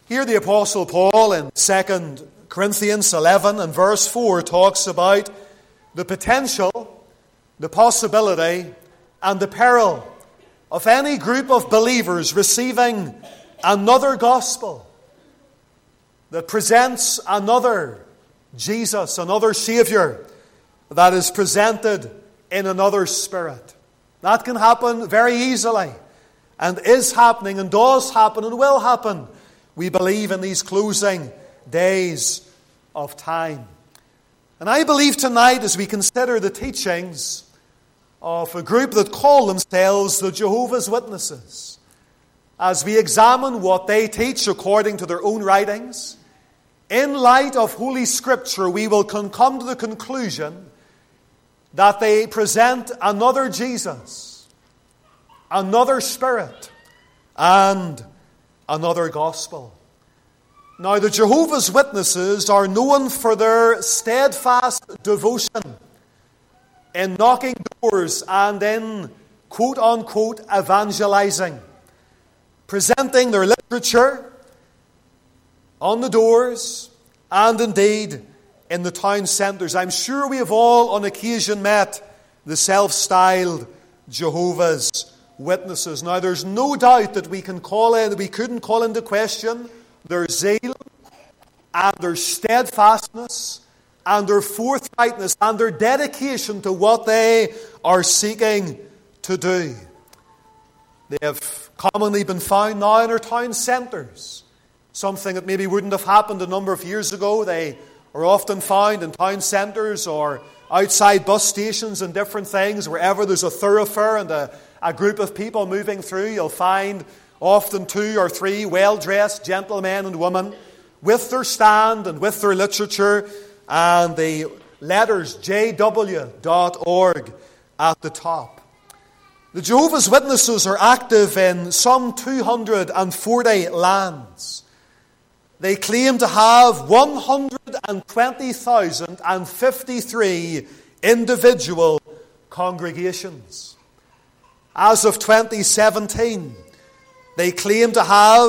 Here the Apostle Paul in 2 Corinthians 11 and verse 4 talks about the potential, the possibility, and the peril of any group of believers receiving another gospel that presents another Jesus, another Savior that is presented in another spirit. That can happen very easily, and is happening, and does happen, and will happen, we believe, in these closing days of time. And I believe tonight, as we consider the teachings of a group that call themselves the Jehovah's Witnesses, as we examine what they teach according to their own writings, in light of Holy Scripture, we will come to the conclusion that they present another Jesus, another Spirit, and another gospel. Now, the Jehovah's Witnesses are known for their steadfast devotion in knocking doors and in quote-unquote evangelizing, presenting their literature on the doors and indeed in the town centres. I'm sure we have all on occasion met the self-styled Jehovah's Witnesses. Now, there's no doubt that we couldn't call into question their zeal and their steadfastness and their forthrightness and their dedication to what they are seeking to do. They have commonly been found now in our town centres, something that maybe wouldn't have happened a number of years ago. They are often found in town centres or outside bus stations and different things. Wherever there's a thoroughfare and a group of people moving through, you'll find often 2 or 3 well-dressed gentlemen and women with their stand and with their literature and the letters jw.org at the top. The Jehovah's Witnesses are active in some 240 lands. They claim to have 120,053 individual congregations. As of 2017, they claim to have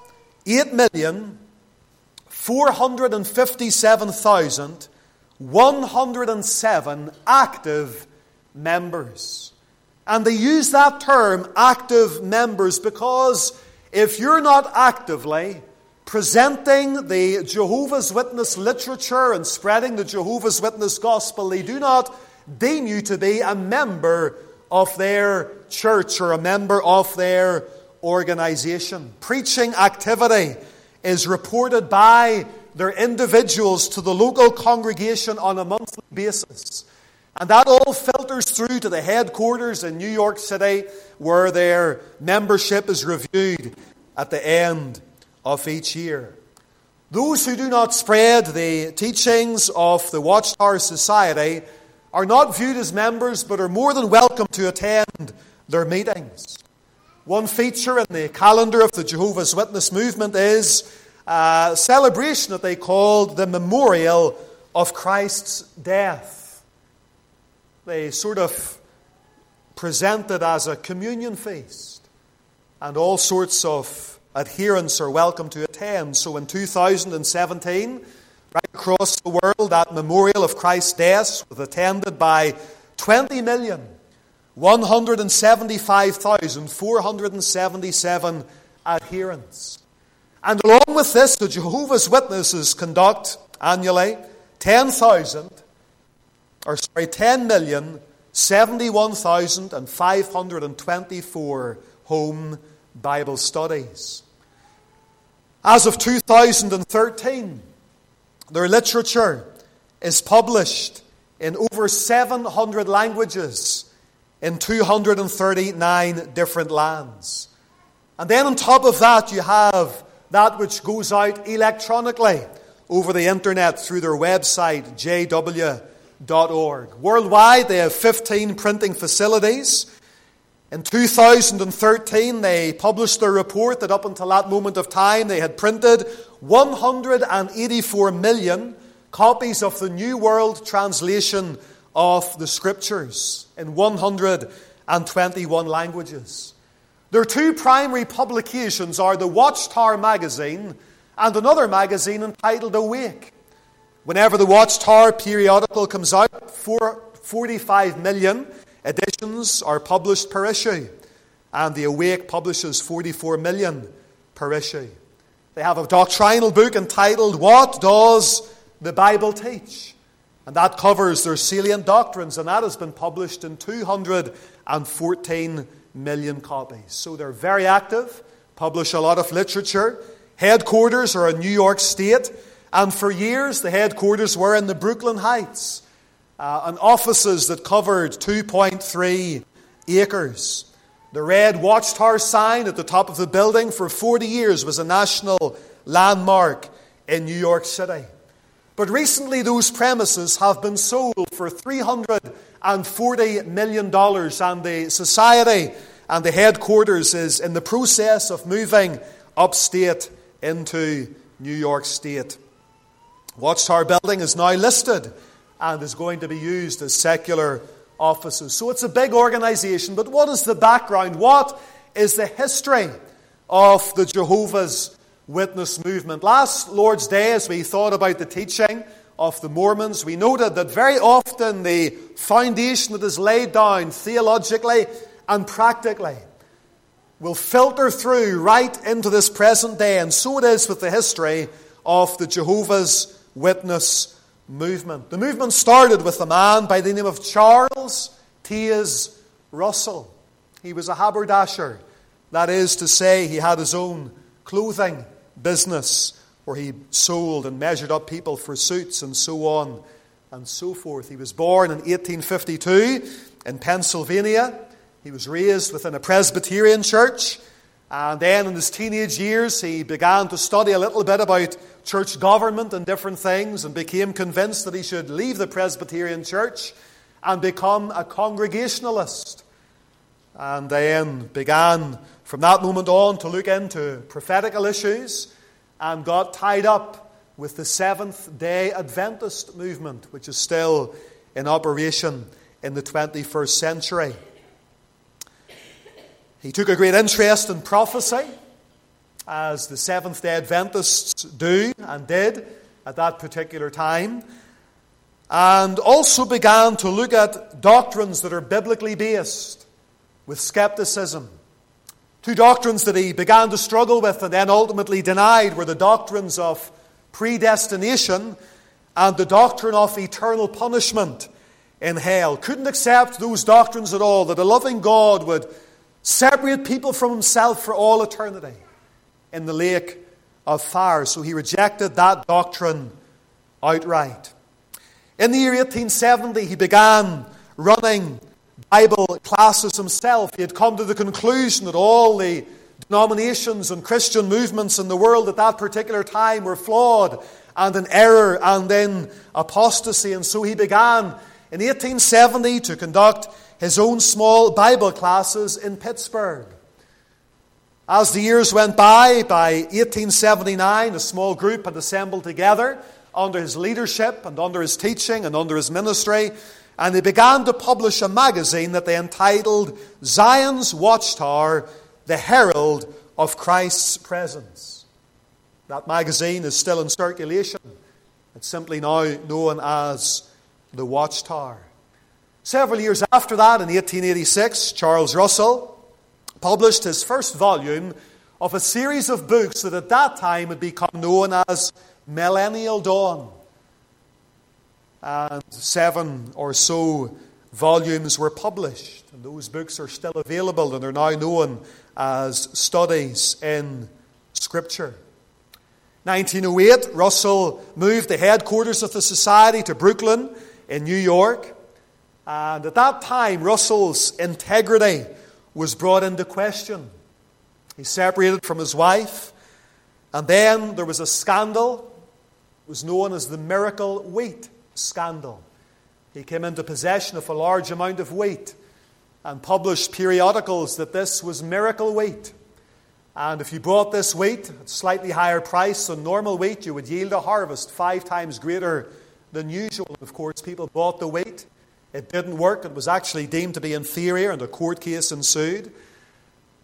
8,457,107 active members. And they use that term, active members, because if you're not actively presenting the Jehovah's Witness literature and spreading the Jehovah's Witness gospel, they do not deem you to be a member of their church or a member of their organization. Preaching activity is reported by their individuals to the local congregation on a monthly basis. And that all filters through to the headquarters in New York City, where their membership is reviewed at the end of each year. Those who do not spread the teachings of the Watchtower Society are not viewed as members, but are more than welcome to attend their meetings. One feature in the calendar of the Jehovah's Witness movement is a celebration that they called the Memorial of Christ's Death. They sort of present it as a communion feast, and all sorts of adherents are welcome to attend. So in 2017, right across the world, that Memorial of Christ's Death was attended by 20,175,477 adherents. And along with this, the Jehovah's Witnesses conduct annually 10,071,524 home Bible studies. As of 2013, their literature is published in over 700 languages in 239 different lands. And then on top of that, you have that which goes out electronically over the internet through their website, jw.org. Worldwide, they have 15 printing facilities. In 2013, they published their report that up until that moment of time, they had printed 184 million copies of the New World Translation of the Scriptures in 121 languages. Their 2 primary publications are the Watchtower magazine and another magazine entitled Awake. Whenever the Watchtower periodical comes out, 45 million editions are published per issue, and the Awake publishes 44 million per issue. They have a doctrinal book entitled What Does the Bible Teach? And that covers their salient doctrines, and that has been published in 214 million copies. So they're very active, publish a lot of literature. Headquarters are in New York State, and for years the headquarters were in the Brooklyn Heights, and offices that covered 2.3 acres. The red Watchtower sign at the top of the building for 40 years was a national landmark in New York City. But recently those premises have been sold for $340 million, and the society and the headquarters is in the process of moving upstate into New York State. Watchtower Building is now listed and is going to be used as secular offices. So it's a big organization, but what is the background? What is the history of the Jehovah's Witness movement? Last Lord's Day, as we thought about the teaching of the Mormons, we noted that very often the foundation that is laid down theologically and practically will filter through right into this present day, and so it is with the history of the Jehovah's Witness movement. The movement started with a man by the name of Charles Taze Russell. He was a haberdasher. That is to say, he had his own clothing business where he sold and measured up people for suits and so on and so forth. He was born in 1852 in Pennsylvania. He was raised within a Presbyterian church, and then in his teenage years he began to study a little bit about church government and different things, and became convinced that he should leave the Presbyterian church and become a Congregationalist. And then began from that moment on to look into prophetical issues, and got tied up with the Seventh-day Adventist movement, which is still in operation in the 21st century. He took a great interest in prophecy, as the Seventh-day Adventists do and did at that particular time, and also began to look at doctrines that are biblically based with skepticism. Two doctrines that he began to struggle with and then ultimately denied were the doctrines of predestination and the doctrine of eternal punishment in hell. Couldn't accept those doctrines at all, that a loving God would separate people from himself for all eternity in the lake of fire. So he rejected that doctrine outright. In the year 1870, he began running Bible classes himself. He had come to the conclusion that all the denominations and Christian movements in the world at that particular time were flawed and in error and in apostasy. And so he began in 1870 to conduct his own small Bible classes in Pittsburgh. As the years went by 1879, a small group had assembled together under his leadership and under his teaching and under his ministry, and they began to publish a magazine that they entitled Zion's Watchtower, the Herald of Christ's Presence. That magazine is still in circulation. It's simply now known as the Watchtower. Several years after that, in 1886, Charles Russell published his first volume of a series of books that at that time had become known as Millennial Dawn. And 7 or so volumes were published. And those books are still available and are now known as Studies in Scripture. 1908, Russell moved the headquarters of the Society to Brooklyn in New York. And at that time, Russell's integrity was brought into question. He separated from his wife. And then there was a scandal. It was known as the Miracle Wheat Scandal. He came into possession of a large amount of wheat and published periodicals that this was miracle wheat. And if you bought this wheat at a slightly higher price than normal wheat, you would yield a harvest 5 times greater than usual. Of course, people bought the wheat. It didn't work. It was actually deemed to be inferior, and a court case ensued.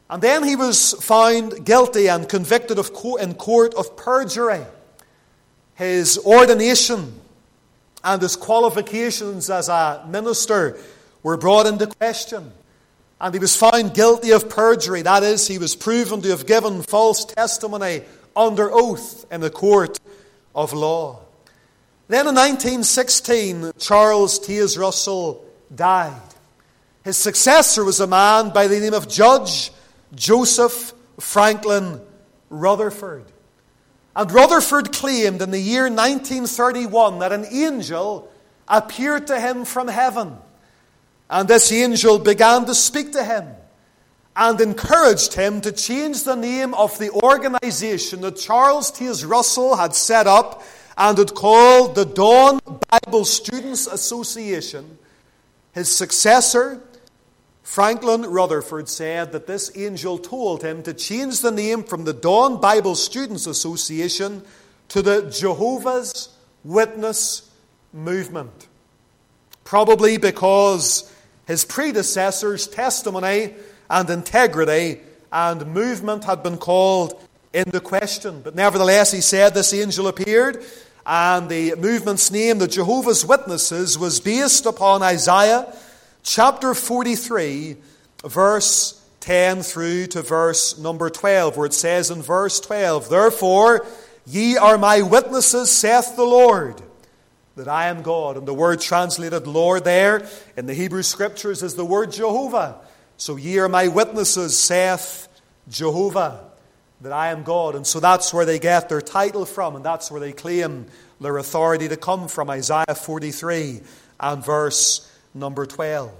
And then he was found guilty and convicted in court of perjury. His ordination and his qualifications as a minister were brought into question. And he was found guilty of perjury. That is, he was proven to have given false testimony under oath in a court of law. Then in 1916, Charles Taze Russell died. His successor was a man by the name of Judge Joseph Franklin Rutherford. And Rutherford claimed in the year 1931 that an angel appeared to him from heaven. And this angel began to speak to him and encouraged him to change the name of the organization that Charles Taze Russell had set up and had called the Dawn Bible Students Association. His successor, Franklin Rutherford, said that this angel told him to change the name from the Dawn Bible Students Association to the Jehovah's Witness Movement. Probably because his predecessor's testimony and integrity and movement had been called into question. But nevertheless, he said this angel appeared, and the movement's name, the Jehovah's Witnesses, was based upon Isaiah chapter 43, verse 10 through to verse number 12, where it says in verse 12, "Therefore ye are my witnesses, saith the Lord, that I am God." And the word translated Lord there in the Hebrew Scriptures is the word Jehovah. So ye are my witnesses, saith Jehovah, that I am God. And so that's where they get their title from, and that's where they claim their authority to come from, Isaiah 43 and verse number 12.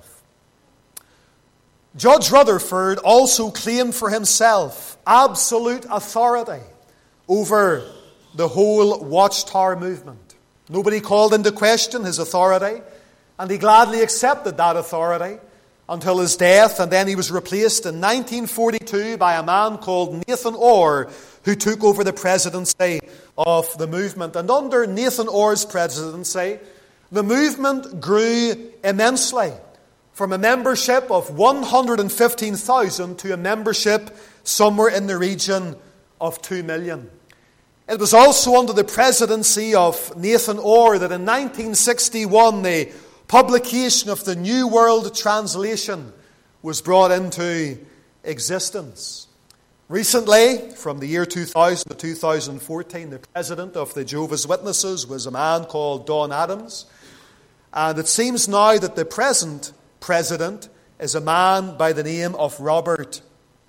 Judge Rutherford also claimed for himself absolute authority over the whole Watchtower movement. Nobody called into question his authority, and he gladly accepted that authority until his death, and then he was replaced in 1942 by a man called Nathan Orr, who took over the presidency of the movement. And under Nathan Orr's presidency, the movement grew immensely, from a membership of 115,000 to a membership somewhere in the region of 2 million. It was also under the presidency of Nathan Orr that in 1961 the publication of the New World Translation was brought into existence. Recently, from the year 2000 to 2014, the president of the Jehovah's Witnesses was a man called Don Adams. And it seems now that the present president is a man by the name of Robert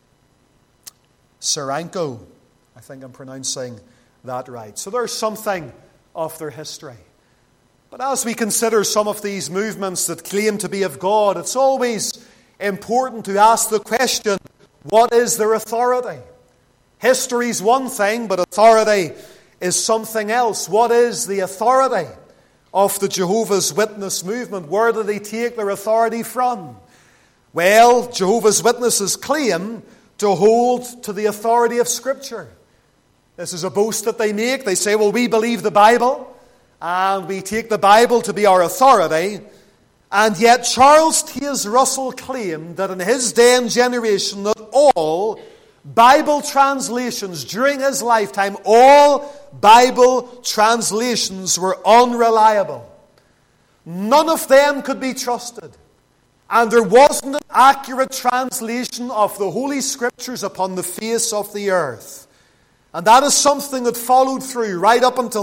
Saranko. I think I'm pronouncing that right. So there's something of their history. But as we consider some of these movements that claim to be of God, it's always important to ask the question, what is their authority? History is one thing, but authority is something else. What is the authority of the Jehovah's Witness movement? Where do they take their authority from? Well, Jehovah's Witnesses claim to hold to the authority of Scripture. This is a boast that they make. They say, well, we believe the Bible, and we take the Bible to be our authority. And yet Charles Taze Russell claimed that in his day and generation that all Bible translations during his lifetime, all Bible translations were unreliable. None of them could be trusted. And there wasn't an accurate translation of the Holy Scriptures upon the face of the earth. And that is something that followed through right up until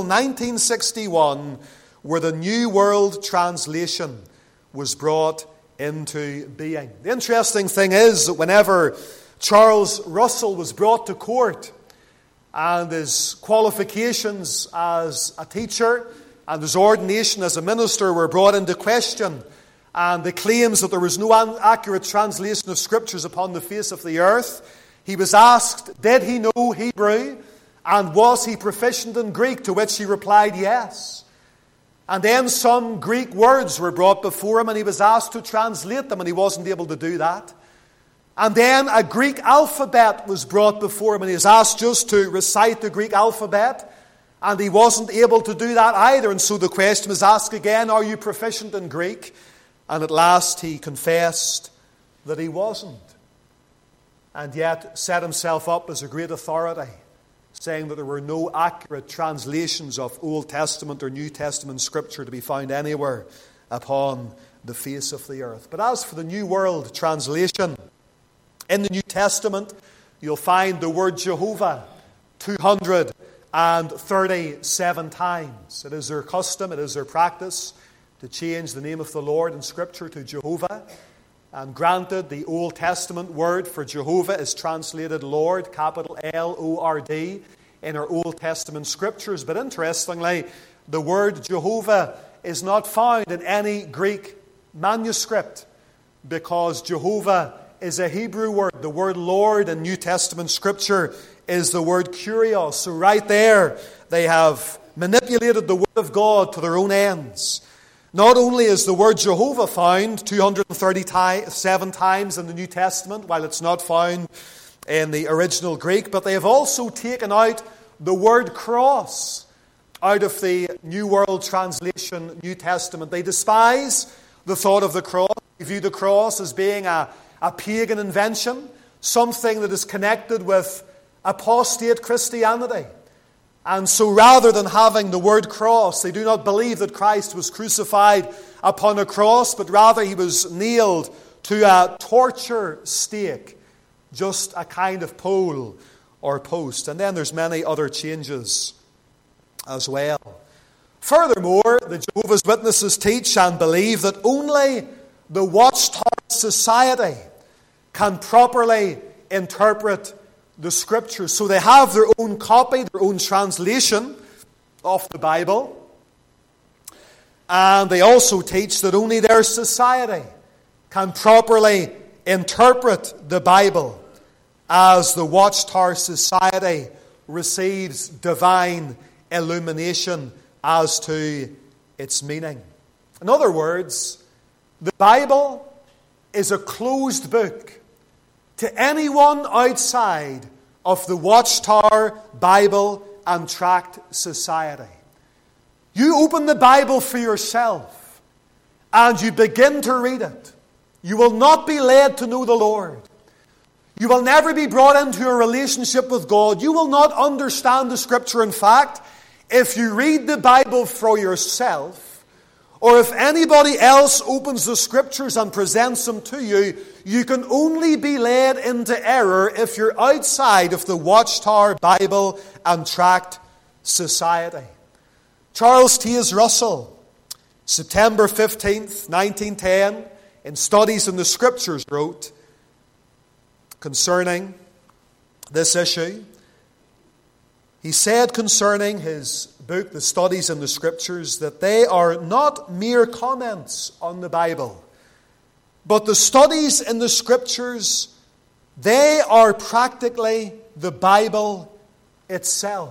1961, where the New World Translation was brought into being. The interesting thing is that whenever Charles Russell was brought to court and his qualifications as a teacher and his ordination as a minister were brought into question, and the claims that there was no accurate translation of Scriptures upon the face of the earth, he was asked, did he know Hebrew, and was he proficient in Greek? To which he replied, yes. And then some Greek words were brought before him, and he was asked to translate them, and he wasn't able to do that. And then a Greek alphabet was brought before him, and he was asked just to recite the Greek alphabet, and he wasn't able to do that either. And so the question was asked again, are you proficient in Greek? And at last he confessed that he wasn't. and yet set himself up as a great authority, saying that there were no accurate translations of Old Testament or New Testament Scripture to be found anywhere upon the face of the earth. But as for the New World Translation, in the New Testament, you'll find the word Jehovah 237 times. It is their custom, it is their practice to change the name of the Lord in Scripture to Jehovah. And granted, the Old Testament word for Jehovah is translated Lord, capital L-O-R-D, in our Old Testament Scriptures. But interestingly, the word Jehovah is not found in any Greek manuscript, because Jehovah is a Hebrew word. The word Lord in New Testament Scripture is the word Kyrios. So right there, they have manipulated the Word of God to their own ends. Not only is the word Jehovah found 237 times in the New Testament, while it's not found in the original Greek, but they have also taken out the word cross out of the New World Translation, New Testament. They despise the thought of the cross. They view the cross as being a pagan invention, something that is connected with apostate Christianity. And so rather than having the word cross, they do not believe that Christ was crucified upon a cross, but rather he was nailed to a torture stake, just a kind of pole or post. And then there's many other changes as well. Furthermore, the Jehovah's Witnesses teach and believe that only the Watchtower Society can properly interpret the Scriptures. So they have their own copy, their own translation of the Bible. And they also teach that only their society can properly interpret the Bible as the Watchtower Society receives divine illumination as to its meaning. In other words, the Bible is a closed book to anyone outside of the Watchtower Bible and Tract Society. You open the Bible for yourself and you begin to read it. You will not be led to know the Lord. You will never be brought into a relationship with God. You will not understand the Scripture. In fact, if you read the Bible for yourself, or if anybody else opens the Scriptures and presents them to you, you can only be led into error if you're outside of the Watchtower Bible and Tract Society. Charles Taze Russell, September 15th, 1910, in Studies in the Scriptures, wrote concerning this issue. He said concerning his book, The Studies in the Scriptures, that they are not mere comments on the Bible, but the studies in the Scriptures, they are practically the Bible itself.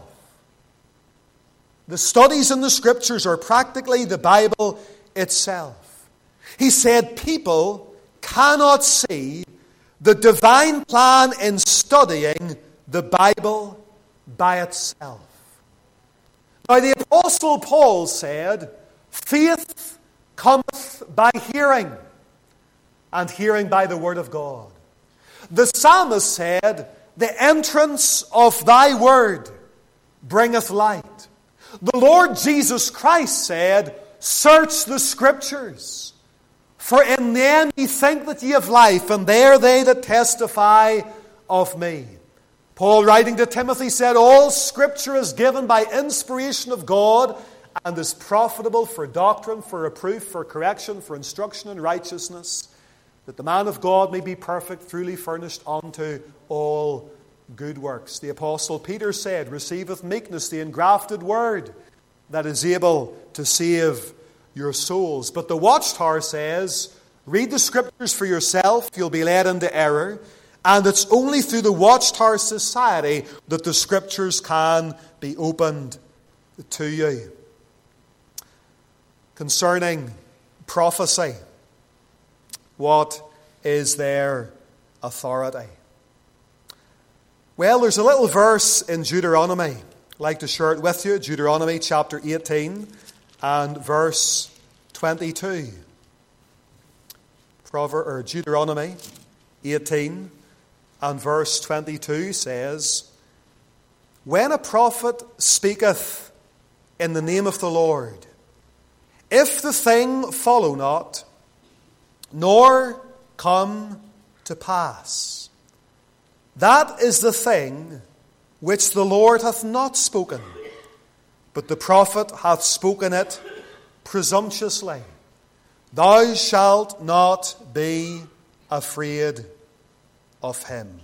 The studies in the Scriptures are practically the Bible itself. He said people cannot see the divine plan in studying the Bible by itself. Now, the Apostle Paul said, faith cometh by hearing, and hearing by the Word of God. The psalmist said, the entrance of thy Word bringeth light. The Lord Jesus Christ said, search the Scriptures, for in them ye think that ye have life, and they are they that testify of me. Paul, writing to Timothy, said, all Scripture is given by inspiration of God and is profitable for doctrine, for reproof, for correction, for instruction in righteousness, that the man of God may be perfect, truly furnished unto all good works. The Apostle Peter said, receive with meekness the engrafted word that is able to save your souls. But the Watchtower says, read the Scriptures for yourself, you'll be led into error. And it's only through the Watchtower Society that the Scriptures can be opened to you. Concerning prophecy, what is their authority? Well, there's a little verse in Deuteronomy. I'd like to share it with you. Deuteronomy chapter 18 and verse 22. Deuteronomy 18 and verse 22 says, "When a prophet speaketh in the name of the Lord, if the thing follow not, nor come to pass, that is the thing which the Lord hath not spoken, but the prophet hath spoken it presumptuously. Thou shalt not be afraid of him."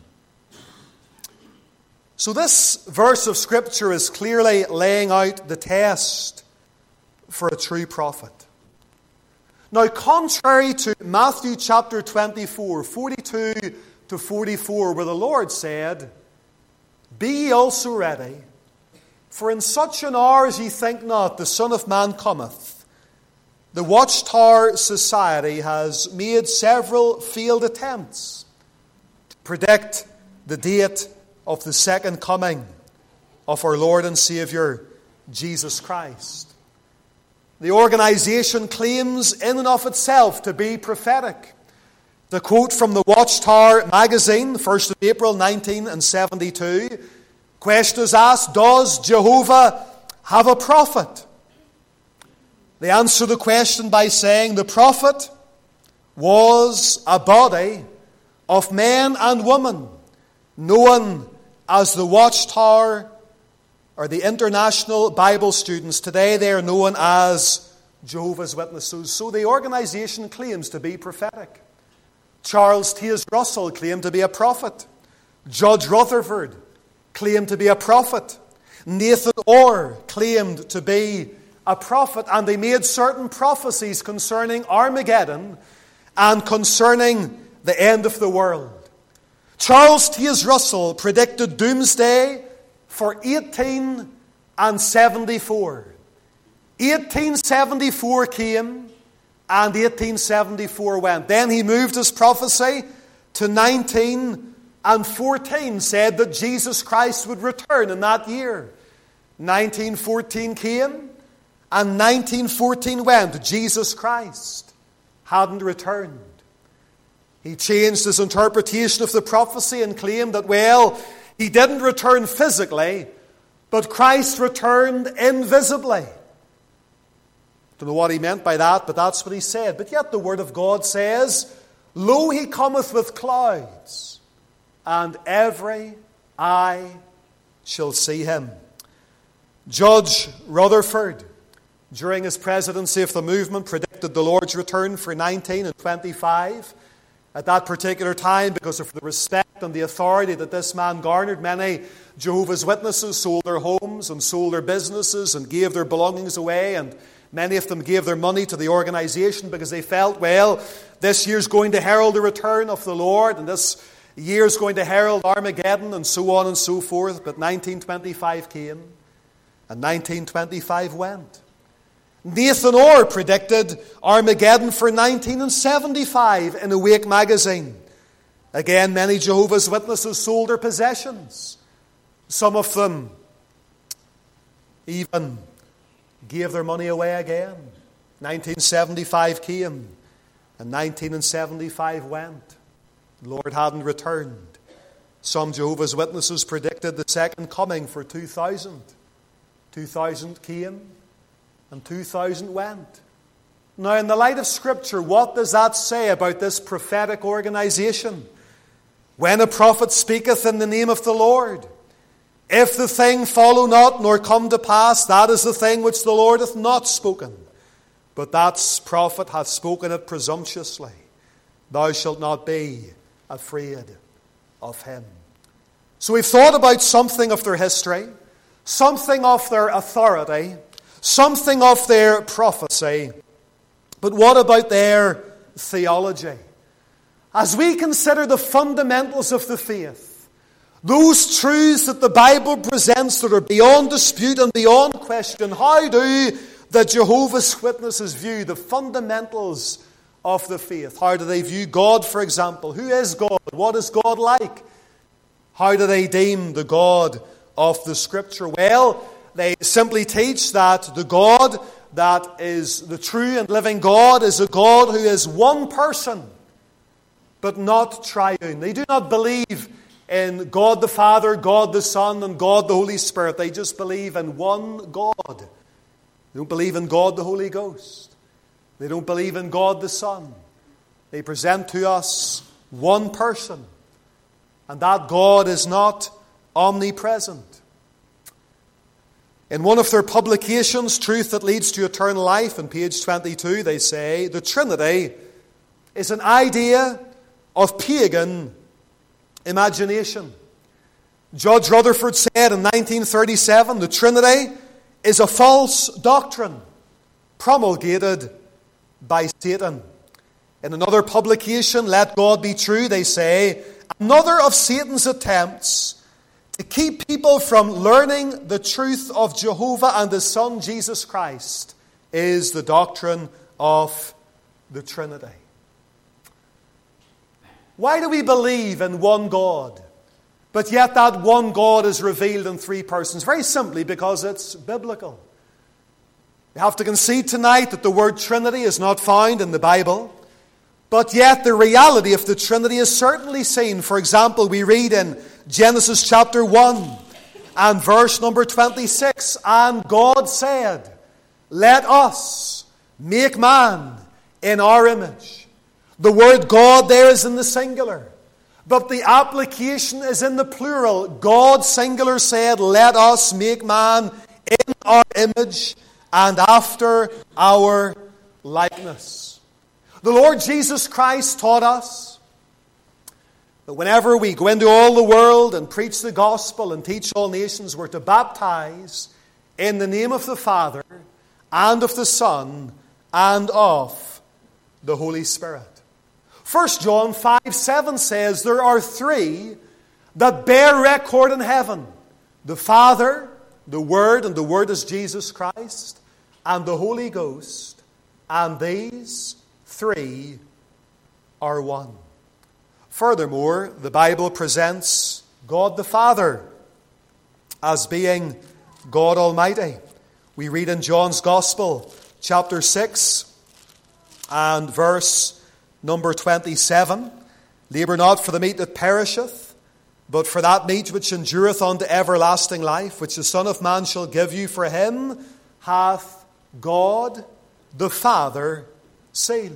So this verse of Scripture is clearly laying out the test for a true prophet. Now, contrary to Matthew chapter 24, 42 to 44, where the Lord said, "Be ye also ready, for in such an hour as ye think not, the Son of Man cometh," the Watchtower Society has made several failed attempts to predict the date of the second coming of our Lord and Saviour, Jesus Christ. The organization claims in and of itself to be prophetic. The quote from the Watchtower magazine, 1st of April 1972, question is asked, "Does Jehovah have a prophet?" They answer the question by saying the prophet was a body of men and women known as the Watchtower, or the International Bible Students. Today they are known as Jehovah's Witnesses. So the organization claims to be prophetic. Charles Taze Russell claimed to be a prophet. Judge Rutherford claimed to be a prophet. Nathan Orr claimed to be a prophet, and they made certain prophecies concerning Armageddon and concerning the end of the world. Charles Taze Russell predicted doomsday for 1874. 1874 came and 1874 went. Then he moved his prophecy to 1914, said that Jesus Christ would return in that year. 1914 came and 1914 went. Jesus Christ hadn't returned. He changed his interpretation of the prophecy and claimed that, well, he didn't return physically, but Christ returned invisibly. Don't know what he meant by that, but that's what he said. But yet the Word of God says, "Lo, he cometh with clouds, and every eye shall see him." Judge Rutherford, during his presidency of the movement, predicted the Lord's return for 1925. At that particular time, because of the respect and the authority that this man garnered, many Jehovah's Witnesses sold their homes and sold their businesses and gave their belongings away, and many of them gave their money to the organization because they felt, well, this year's going to herald the return of the Lord, and this year's going to herald Armageddon, and so on and so forth. But 1925 came, and 1925 went. Nathan Orr predicted Armageddon for 1975 in Awake magazine. Again, many Jehovah's Witnesses sold their possessions. Some of them even gave their money away again. 1975 came, and 1975 went. The Lord hadn't returned. Some Jehovah's Witnesses predicted the second coming for 2000. 2000 came, and 2000 went. Now, in the light of Scripture, what does that say about this prophetic organization? When a prophet speaketh in the name of the Lord, if the thing follow not, nor come to pass, that is the thing which the Lord hath not spoken. But that prophet hath spoken it presumptuously. Thou shalt not be afraid of him. So we've thought about something of their history, something of their authority, something of their prophecy. But what about their theology? As we consider the fundamentals of the faith, those truths that the Bible presents that are beyond dispute and beyond question, how do the Jehovah's Witnesses view the fundamentals of the faith? How do they view God, for example? Who is God? What is God like? How do they deem the God of the Scripture? Well, they simply teach that the God that is the true and living God is a God who is one person, but not triune. They do not believe in God the Father, God the Son, and God the Holy Spirit. They just believe in one God. They don't believe in God the Holy Ghost. They don't believe in God the Son. They present to us one person, and that God is not omnipresent. In one of their publications, Truth That Leads to Eternal Life, on page 22, they say, the Trinity is an idea of pagan imagination. Judge Rutherford said in 1937, the Trinity is a false doctrine promulgated by Satan. In another publication, Let God Be True, they say, another of Satan's attempts to keep people from learning the truth of Jehovah and His Son, Jesus Christ, is the doctrine of the Trinity. Why do we believe in one God, but yet that one God is revealed in three persons? Very simply, because it's biblical. We have to concede tonight that the word Trinity is not found in the Bible, but yet the reality of the Trinity is certainly seen. For example, we read in Genesis chapter 1 and verse number 26, and God said, let us make man in our image. The word God there is in the singular, but the application is in the plural. God, singular, said, let us make man in our image and after our likeness. The Lord Jesus Christ taught us that whenever we go into all the world and preach the gospel and teach all nations, we're to baptize in the name of the Father and of the Son and of the Holy Spirit. 1 John 5:7 says there are three that bear record in heaven: the Father, the Word, and the Word is Jesus Christ, and the Holy Ghost, and these three are one. Furthermore, the Bible presents God the Father as being God Almighty. We read in John's Gospel, chapter 6 and verse number 27, labour not for the meat that perisheth, but for that meat which endureth unto everlasting life, which the Son of Man shall give you, for him hath God the Father sealed.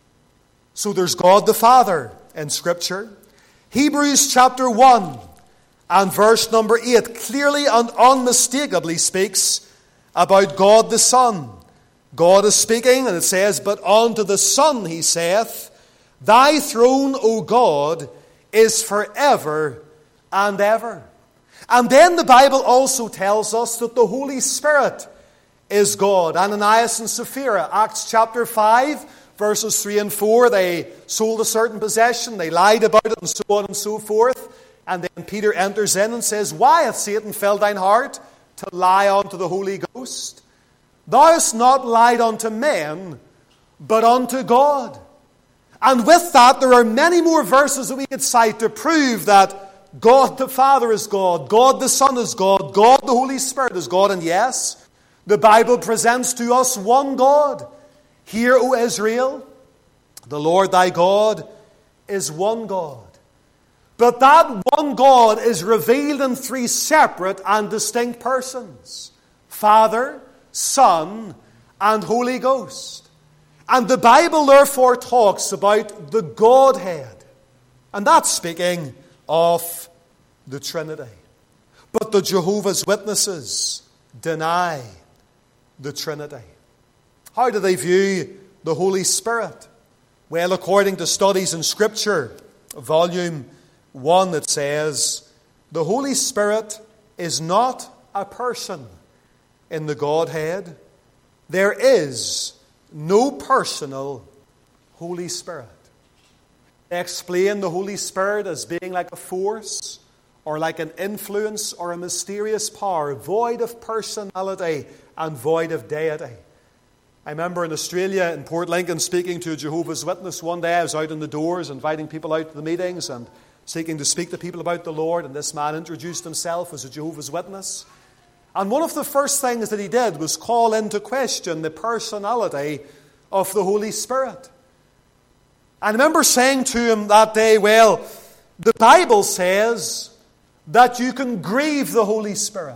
So there's God the Father in Scripture. Hebrews chapter 1 and verse number 8 clearly and unmistakably speaks about God the Son. God is speaking, and it says, but unto the Son he saith, thy throne, O God, is forever and ever. And then the Bible also tells us that the Holy Spirit is God. Ananias and Sapphira, Acts chapter 5, verses 3 and 4, they sold a certain possession, they lied about it, and so on and so forth. And then Peter enters in and says, why hath Satan filled thine heart to lie unto the Holy Ghost? Thou hast not lied unto men, but unto God. And with that, there are many more verses that we could cite to prove that God the Father is God, God the Son is God, God the Holy Spirit is God. And yes, the Bible presents to us one God. Hear, O Israel, the Lord thy God is one God. But that one God is revealed in three separate and distinct persons: Father, Son, and Holy Ghost. And the Bible therefore talks about the Godhead. And that's speaking of the Trinity. But the Jehovah's Witnesses deny the Trinity. How do they view the Holy Spirit? Well, according to Studies in Scripture, volume 1, it says, the Holy Spirit is not a person in the Godhead. There is no personal Holy Spirit. They explain the Holy Spirit as being like a force, or like an influence, or a mysterious power, void of personality and void of deity. I remember in Australia, in Port Lincoln, speaking to a Jehovah's Witness one day. I was out in the doors, inviting people out to the meetings and seeking to speak to people about the Lord. And this man introduced himself as a Jehovah's Witness. And one of the first things that he did was call into question the personality of the Holy Spirit. I remember saying to him that day, well, The Bible says that you can grieve the Holy Spirit.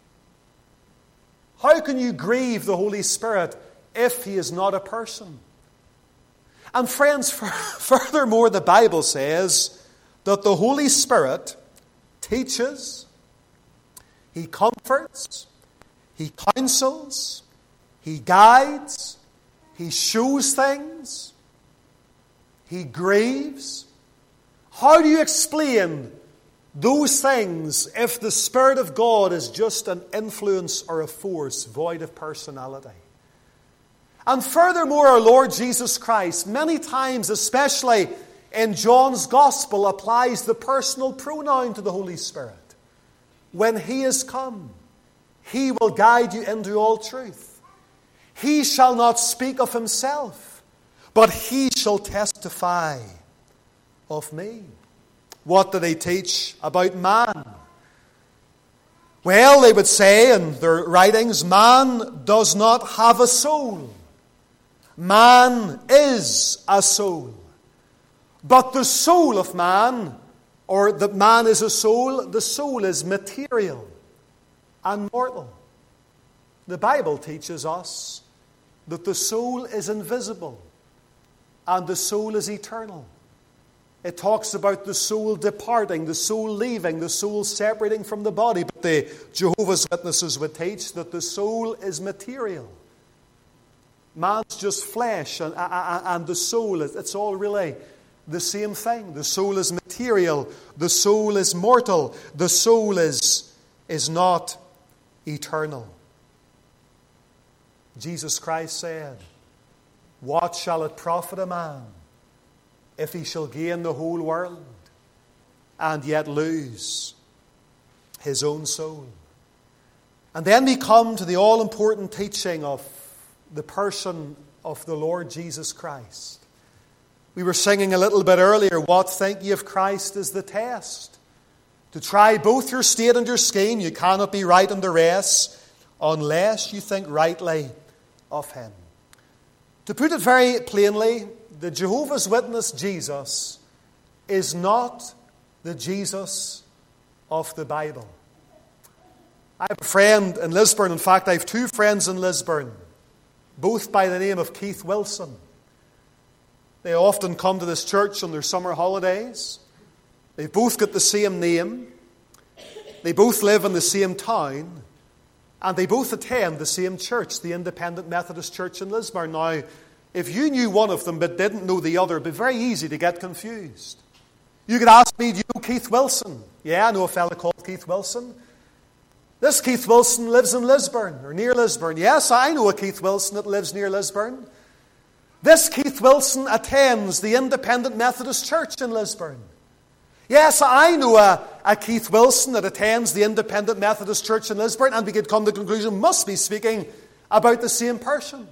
How can you grieve the Holy Spirit if He is not a person? And friends, furthermore, the Bible says that the Holy Spirit teaches, He comforts, He counsels, He guides, He shows things, He grieves. How do you explain those things if the Spirit of God is just an influence or a force void of personality? And furthermore, our Lord Jesus Christ, many times, especially in John's Gospel, applies the personal pronoun to the Holy Spirit. When He is come, He will guide you into all truth. He shall not speak of Himself, but He shall testify of me. What do they teach about man? Well, they would say in their writings, man does not have a soul. Man is a soul. But the soul of man, or that man is a soul, the soul is material and mortal. The Bible teaches us that the soul is invisible and the soul is eternal. It talks about the soul departing, the soul leaving, the soul separating from the body. But the Jehovah's Witnesses would teach that the soul is material. Man's just flesh, and the soul, it's all really the same thing. The soul is material. The soul is mortal. The soul is not eternal. Jesus Christ said, "What shall it profit a man if he shall gain the whole world and yet lose his own soul?" And then we come to the all-important teaching of the person of the Lord Jesus Christ. We were singing a little bit earlier, "What think ye of Christ is the test? To try both your state and your scheme, you cannot be right in the rest unless you think rightly of Him." To put it very plainly, the Jehovah's Witness Jesus is not the Jesus of the Bible. I have a friend in Lisburn. In fact, I have two friends in Lisburn, both by the name of Keith Wilson. They often come to this church on their summer holidays. They've both got the same name. They both live in the same town. And they both attend the same church, the Independent Methodist Church in Lisburn. Now, if you knew one of them but didn't know the other, it would be very easy to get confused. You could ask me, "Do you know Keith Wilson?" "Yeah, I know a fellow called Keith Wilson." "This Keith Wilson lives in Lisburn, or near Lisburn." "Yes, I know a Keith Wilson that lives near Lisburn." "This Keith Wilson attends the Independent Methodist Church in Lisburn." "Yes, I know a Keith Wilson that attends the Independent Methodist Church in Lisburn." And we could come to the conclusion, must be speaking about the same person.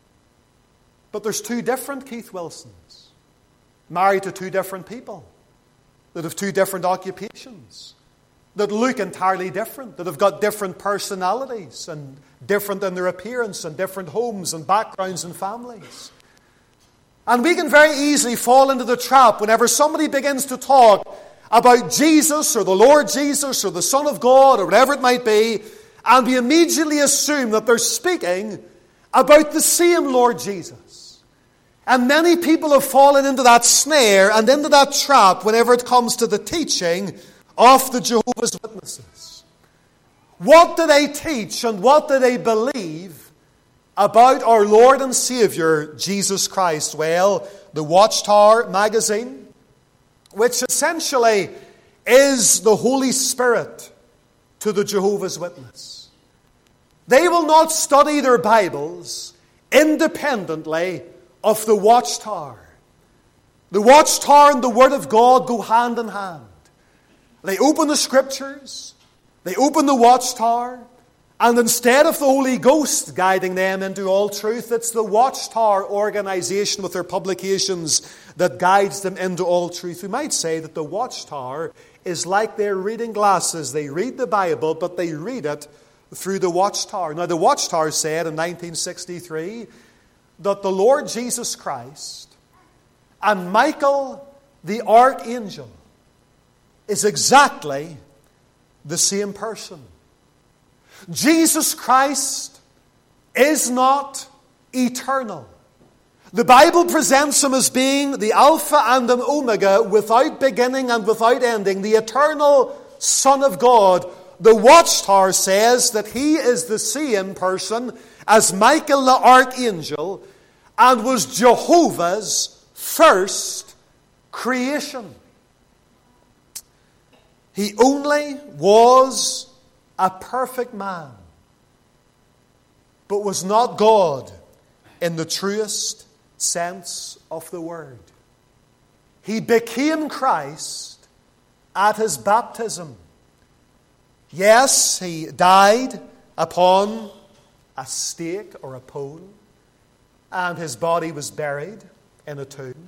But there's two different Keith Wilsons, married to two different people, that have two different occupations, that look entirely different, that have got different personalities, and different in their appearance, and different homes and backgrounds and families. And we can very easily fall into the trap whenever somebody begins to talk about Jesus or the Lord Jesus or the Son of God or whatever it might be, and we immediately assume that they're speaking about the same Lord Jesus. And many people have fallen into that snare and into that trap whenever it comes to the teaching of the Jehovah's Witnesses. What do they teach and what do they believe about our Lord and Savior, Jesus Christ? Well, the Watchtower magazine, which essentially is the Holy Spirit to the Jehovah's Witness, they will not study their Bibles independently of the Watchtower. The Watchtower and the Word of God go hand in hand. They open the Scriptures, they open the Watchtower, and instead of the Holy Ghost guiding them into all truth, it's the Watchtower organization with their publications that guides them into all truth. We might say that the Watchtower is like their reading glasses. They read the Bible, but they read it through the Watchtower. Now, the Watchtower said in 1963 that the Lord Jesus Christ and Michael the Archangel is exactly the same person. Jesus Christ is not eternal. The Bible presents him as being the Alpha and the Omega, without beginning and without ending, the eternal Son of God. The Watchtower says that he is the same person as Michael the Archangel and was Jehovah's first creation. He only was a perfect man, but was not God in the truest sense of the word. He became Christ at his baptism. Yes, he died upon a stake or a pole, and his body was buried in a tomb.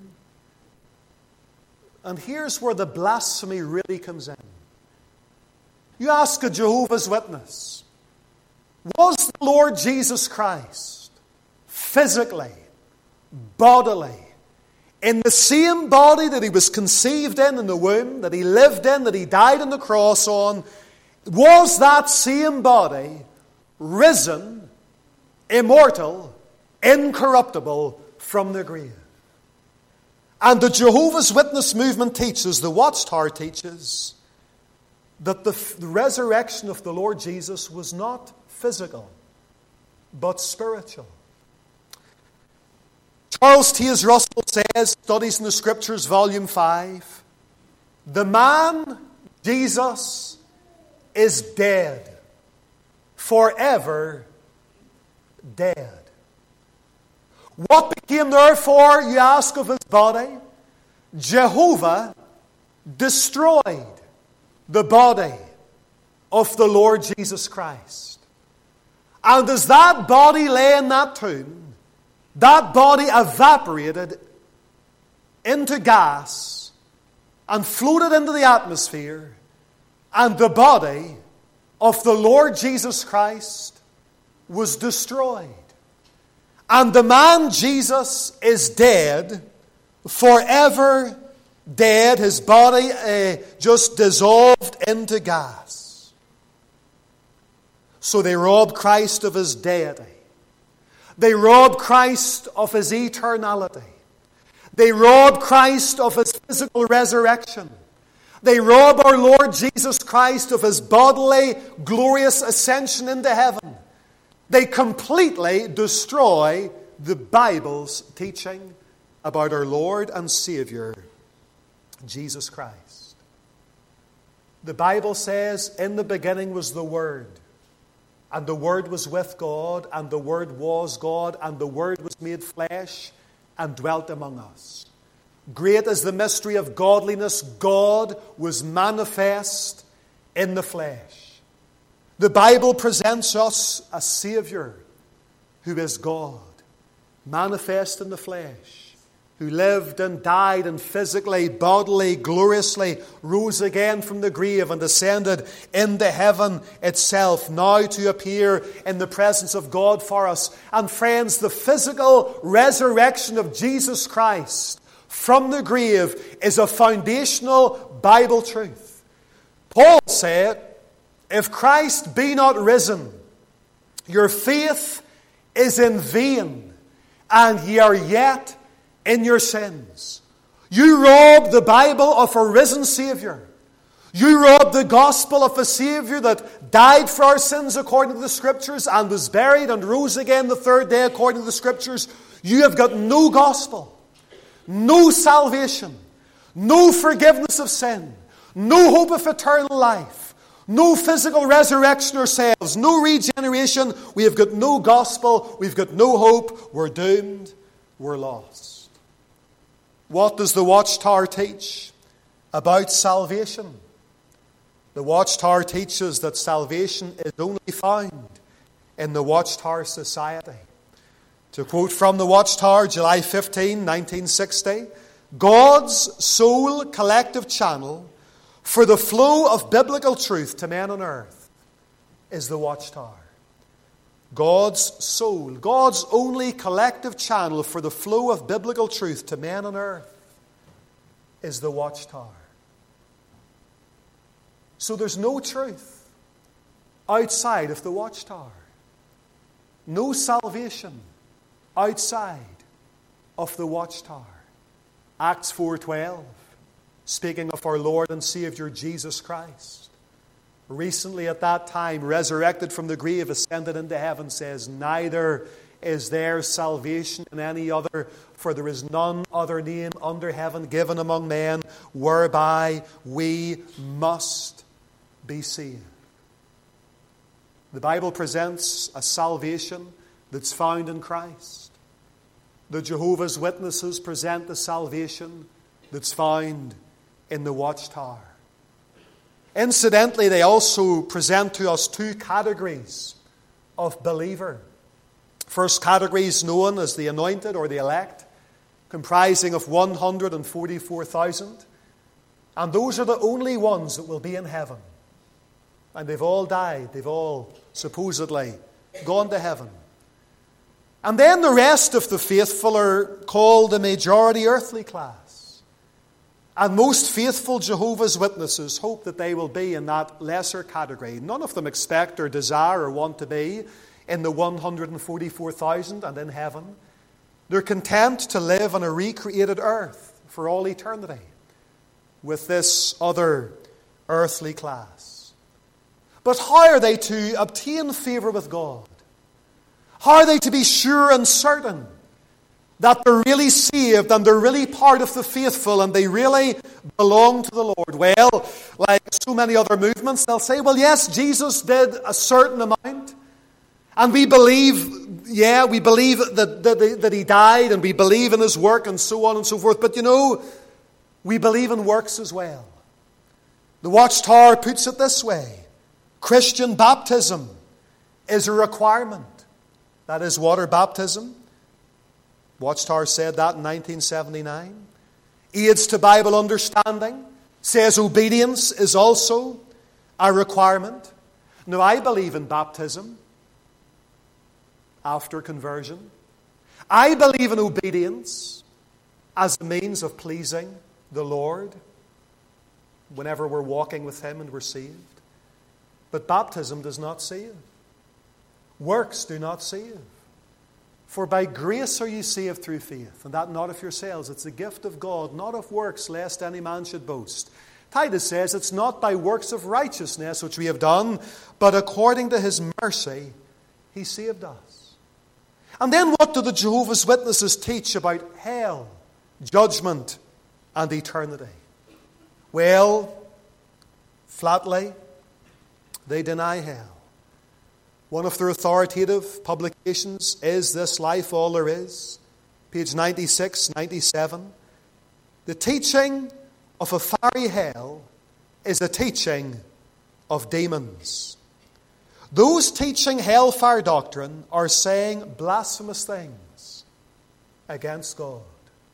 And here's where the blasphemy really comes in. You ask a Jehovah's Witness, was the Lord Jesus Christ physically, bodily, in the same body that he was conceived in the womb, that he lived in, that he died on the cross on, was that same body risen, immortal, incorruptible from the grave? And the Jehovah's Witness movement teaches, the Watchtower teaches, that the resurrection of the Lord Jesus was not physical, but spiritual. Charles Taze Russell says, Studies in the Scriptures, Volume 5, the man, Jesus, is dead, forever dead. What became therefore, you ask, of his body? Jehovah destroyed the body of the Lord Jesus Christ. And as that body lay in that tomb, that body evaporated into gas and floated into the atmosphere, and the body of the Lord Jesus Christ was destroyed. And the man Jesus is dead, forever dead. His body just dissolved into gas. So they robbed Christ of his deity. They robbed Christ of his eternality. They robbed Christ of his physical resurrection. They rob our Lord Jesus Christ of his bodily, glorious ascension into heaven. They completely destroy the Bible's teaching about our Lord and Savior, Jesus Christ. The Bible says, in the beginning was the Word, and the Word was with God, and the Word was God, and the Word was made flesh and dwelt among us. Great is the mystery of godliness. God was manifest in the flesh. The Bible presents us a Savior who is God, manifest in the flesh, who lived and died and physically, bodily, gloriously rose again from the grave and ascended into heaven itself, now to appear in the presence of God for us. And friends, the physical resurrection of Jesus Christ from the grave is a foundational Bible truth. Paul said, if Christ be not risen, your faith is in vain, and ye are yet in your sins. You rob the Bible of a risen Savior. You rob the gospel of a Savior that died for our sins according to the Scriptures and was buried and rose again the third day according to the Scriptures. You have got no gospel, no salvation, no forgiveness of sin, no hope of eternal life, no physical resurrection ourselves, no regeneration. We have got no gospel. We've got no hope. We're doomed. We're lost. What does the Watchtower teach about salvation? The Watchtower teaches that salvation is only found in the Watchtower Society. To quote from the Watchtower, July 15, 1960, God's sole collective channel for the flow of biblical truth to men on earth is the Watchtower. God's soul, God's only collective channel for the flow of biblical truth to men on earth is the Watchtower. So there's no truth outside of the watchtower. No salvation outside of the watchtower. Acts 4:12, speaking of our Lord and Savior Jesus Christ, recently at that time resurrected from the grave, ascended into heaven, says, "Neither is there salvation in any other, for there is none other name under heaven given among men whereby we must be saved." The Bible presents a salvation that's found in Christ. The Jehovah's Witnesses present the salvation that's found in the watchtower. Incidentally, they also present to us two categories of believer. First category is known as the anointed or the elect, comprising of 144,000. And those are the only ones that will be in heaven. And they've all died. They've all supposedly gone to heaven. And then the rest of the faithful are called the majority earthly class. And most faithful Jehovah's Witnesses hope that they will be in that lesser category. None of them expect or desire or want to be in the 144,000 and in heaven. They're content to live on a recreated earth for all eternity with this other earthly class. But how are they to obtain favor with God? How are they to be sure and certain that they're really saved and they're really part of the faithful and they really belong to the Lord? Well, like so many other movements, they'll say, well, yes, Jesus did a certain amount. And we believe that he died, and we believe in his work and so on and so forth. But we believe in works as well. The Watchtower puts it this way: Christian baptism is a requirement. That is water baptism. Watchtower said that in 1979. Aids to Bible understanding. Says obedience is also a requirement. Now, I believe in baptism after conversion. I believe in obedience as a means of pleasing the Lord whenever we're walking with Him and we're saved. But baptism does not save. Works do not save. For by grace are you saved through faith, and that not of yourselves. It's a gift of God, not of works, lest any man should boast. Titus says it's not by works of righteousness which we have done, but according to His mercy He saved us. And then what do the Jehovah's Witnesses teach about hell, judgment, and eternity? Well, flatly, they deny hell. One of their authoritative publications is This Life All There Is, page 96, 97. The teaching of a fiery hell is a teaching of demons. Those teaching hellfire doctrine are saying blasphemous things against God.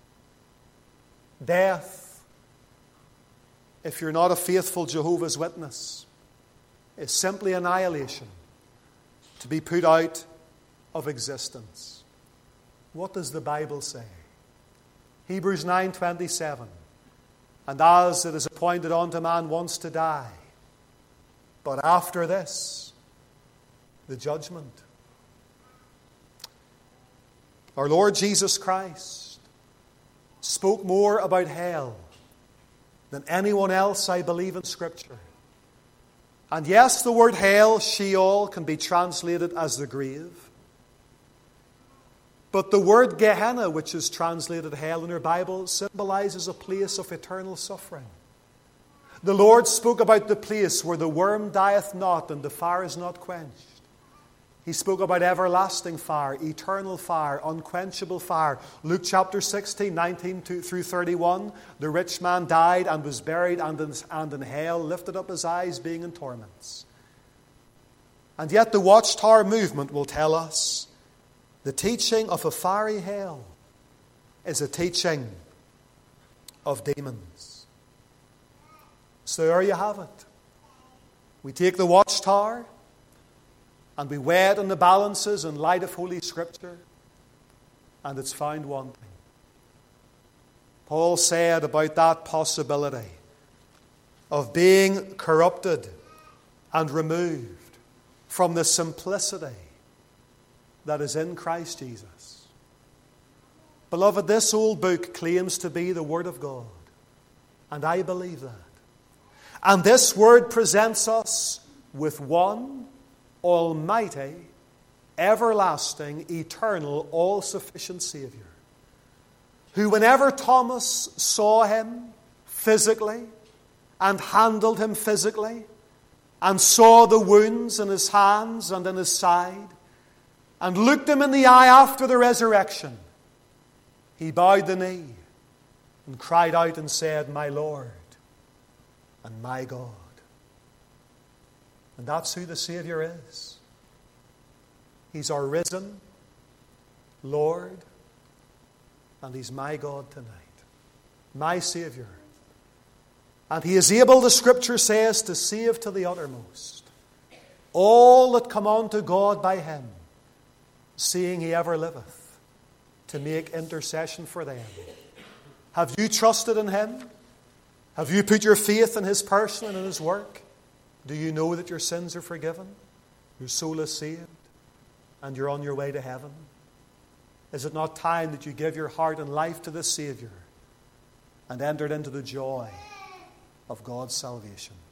Death, if you're not a faithful Jehovah's Witness, is simply annihilation, to be put out of existence. What does the Bible say? Hebrews 9:27. And as it is appointed unto man once to die, but after this, the judgment. Our Lord Jesus Christ spoke more about hell than anyone else, I believe, in Scripture. And yes, the word hell, Sheol, can be translated as the grave. But the word Gehenna, which is translated hell in our Bible, symbolizes a place of eternal suffering. The Lord spoke about the place where the worm dieth not and the fire is not quenched. He spoke about everlasting fire, eternal fire, unquenchable fire. Luke chapter 16, 19 through 31. The rich man died and was buried and in hell lifted up his eyes, being in torments. And yet the Watchtower movement will tell us the teaching of a fiery hell is a teaching of demons. So there you have it. We take the Watchtower and we weigh it in the balances in light of Holy Scripture, and it's found wanting. Paul said about that possibility, of being corrupted and removed from the simplicity that is in Christ Jesus. Beloved, this old book claims to be the Word of God, and I believe that. And this Word presents us with one almighty, everlasting, eternal, all-sufficient Savior, who, whenever Thomas saw him physically and handled him physically and saw the wounds in his hands and in his side and looked him in the eye after the resurrection, he bowed the knee and cried out and said, "My Lord and my God." And that's who the Savior is. He's our risen Lord, and He's my God tonight, my Savior. And He is able, the Scripture says, to save to the uttermost all that come unto God by Him, seeing He ever liveth, to make intercession for them. Have you trusted in Him? Have you put your faith in His person and in His work? Do you know that your sins are forgiven? Your soul is saved? And you're on your way to heaven? Is it not time that you give your heart and life to the Savior and entered into the joy of God's salvation?